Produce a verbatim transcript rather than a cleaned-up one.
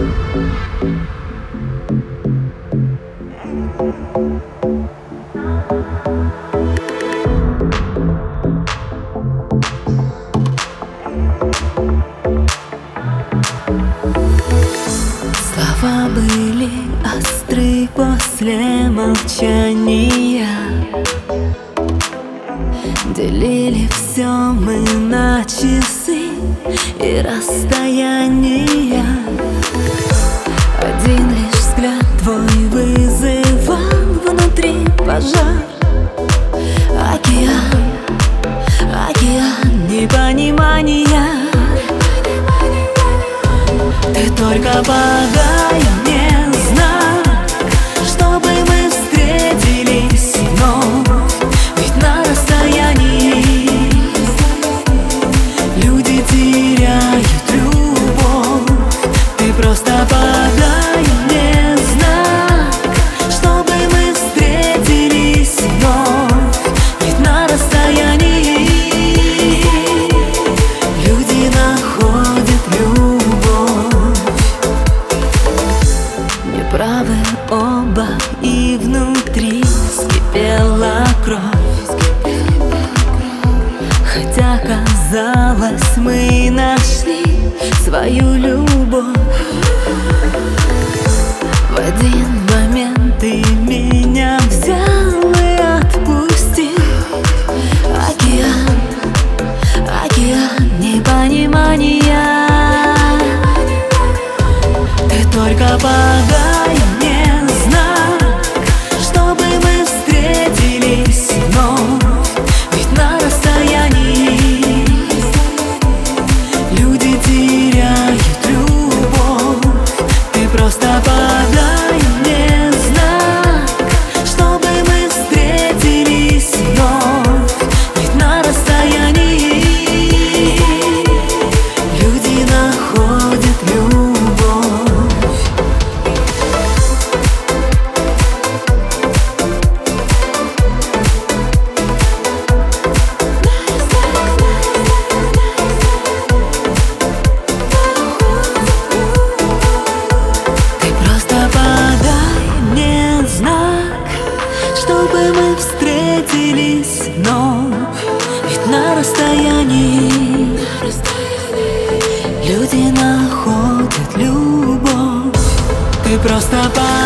Слова были остры после молчания. Делили все мы на часы и расстояния. Один лишь взгляд твой вызывал внутри пожар. Океан, океан непонимания. Ты только подай мне знак, чтобы мы встретились вновь. Ведь на расстоянии люди теряют любовь. Ты просто подай мне знак, чтобы мы встретились вновь. Ведь на расстоянии люди находят любовь. Правы оба, и внутри вскипела кровь. Хотя, казалось, мы нашли свою любовь. В один момент ты меня взял и отпустил. Океан, океан непонимания. Ты только подай мне знак, чтобы мы встретились вновь. Ведь на расстоянии люди теряют любовь. Ты просто подай мне знак, чтобы мы встретились вновь. Ведь на расстоянии люди находят любовь. Чтобы мы встретились вновь. Ведь на расстоянии люди находят любовь. Ты просто подай.